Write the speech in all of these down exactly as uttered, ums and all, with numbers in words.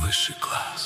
высший класс.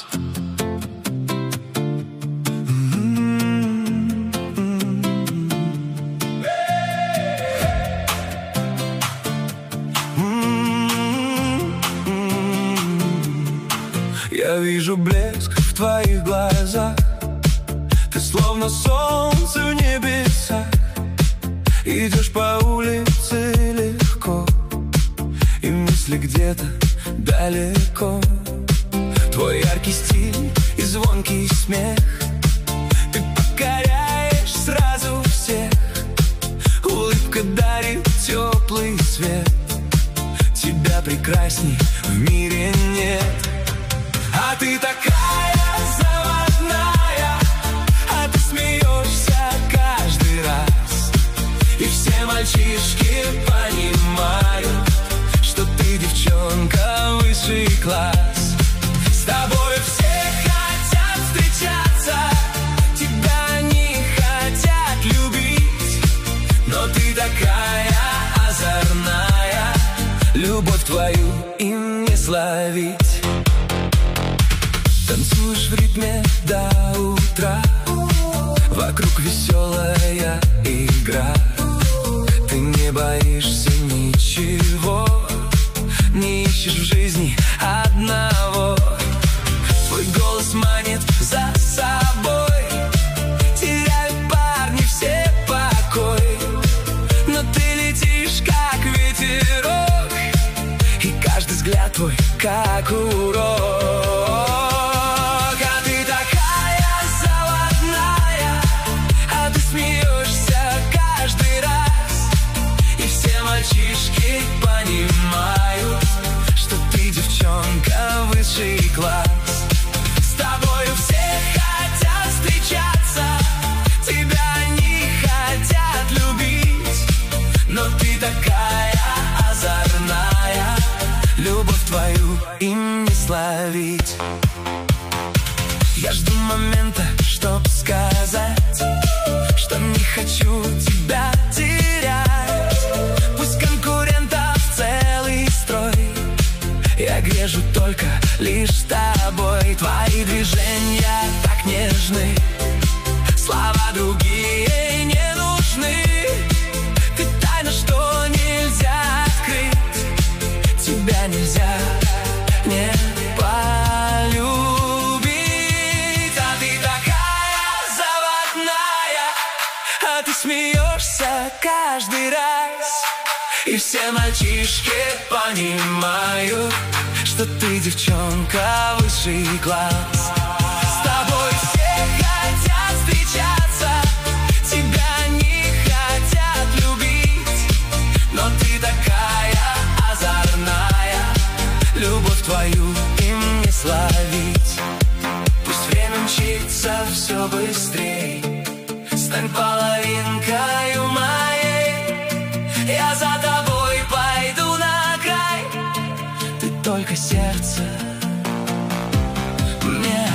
Я вижу блеск в твоих глазах, ты словно солнце в небесах. Идешь по улице легко, и мысли где-то далеко. Твой яркий стиль и звонкий смех, ты покоряешь сразу всех. Улыбка дарит теплый свет, тебя прекрасней в мире нет. А ты такая заводная, а ты смеешься каждый раз. И все мальчишки понимают, что ты девчонка высший класс. С тобой все хотят встречаться, тебя не хотят любить, но ты такая озорная, любовь твою им не словить. Танцуешь в ритме до утра, вокруг веселая игра. Ты не боишься ничего, не ищешь в жизни одного. Твой голос манит за собой, теряют парни все покой. Но ты летишь как ветерок, и каждый взгляд твой как урок. Мальчишки понимают, что ты девчонка высший класс. С тобою все хотят встречаться, тебя не хотят любить, но ты такая озорная, любовь твою им не словить. Я жду момента, чтоб сказать, что не хочу тебя терять. Я грежу только лишь с тобой. Твои движения так нежны, слова другие не нужны. Ты тайна, что нельзя открыть, тебя нельзя не полюбить. А ты такая заводная, а ты смеешься каждый раз. И все мальчишки понимают, что ты девчонка высший класс. С тобой все хотят встречаться, тебя не хотят любить, но ты такая озорная, любовь твою им не словить. Пусть время мчится все быстрей, стань половинкой моей. Я за тобой пойду на край, ты только сердце мне